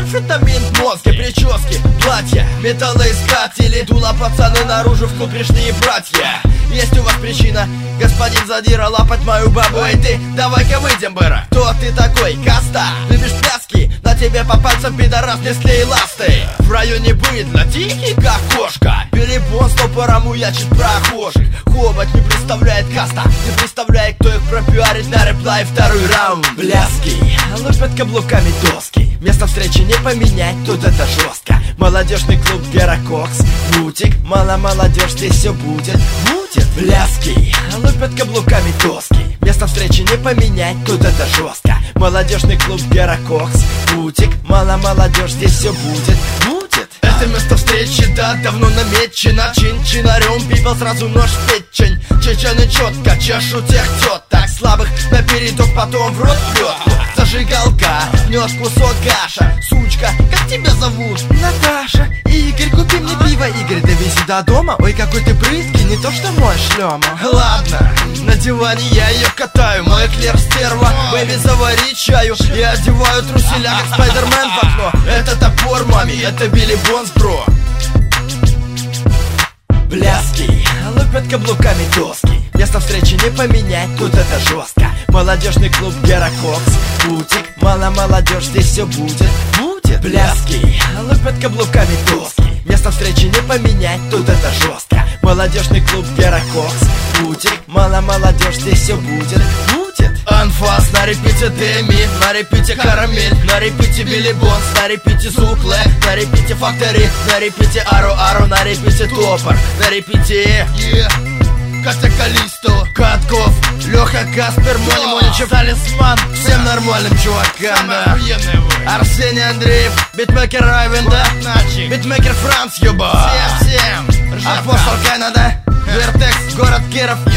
амфетамин, мозги, прически, платья, металлоискатели, дула, пацаны, наружу в клуб пришли братья. Есть у вас причина, господин задира, лапать мою бабу. Эй ты, давай-ка выйдем, быра. Кто ты такой, Каста? Любишь пляски? На тебе по пальцам, пидорас, не склей ласты. В районе быдла, тихий как кошка. Перебон стопором уячит прохожих. Хобот не представляет Каста, не представляет, кто их пропиарит на реплай второй раунд. Пляски, лупят каблуками доски. Место встречи не поменять, тут это жестко. Молодежный клуб Геракокс, бутик, мало молодежь, здесь все будет. Пляски, лупят каблуками доски. Место встречи не поменять, тут это жестко. Молодежный клуб Геракокс, бутик, мало молодежь, здесь все будет. Это место встречи, да, давно намечено. Чин-чинарем пипел сразу нож в печень. Чечены четко чешут тех теток слабых напередок, потом в рот пьет. Зажигалка, нёс кусок каша. Сучка, как тебя зовут? Наташа. Игорь, купи мне пиво. Игорь, довези до дома. Ой, какой ты брызгий, не то что мой шлема. Ладно, на диване я ее катаю. Мой эклер стерва, бэби, завари чаю. Я одеваю труселя, как Спайдермен в окно. Это топор, мами, это Билли Бонс, бро. Пляски, лупят каблуками доски. Место встречи не поменять, тут это жестко. Молодежный клуб Геракокс, бутик, мало молодежь, здесь все будет. Пляски, лупят каблуками доски. Место встречи не поменять, тут это жестко. Молодежный клуб Геракокс, бутик, мало молодежь, здесь все будет. Анфас, на репите Деми, на репите Карамель, на репите Билли Бонс, на репите Сукле, на репите Фактори, на репите Ару-Ару, на репите Топор, на репите Катя Калисто, Катков, Леха Каспер, Мони Моничев, Талисман, всем нормальным чувакам, да. Арсений Андреев, битмейкер Райвен, да. Битмейкер Франц, ёба. Всем, Апостол Канада, Вертекс, город Киров.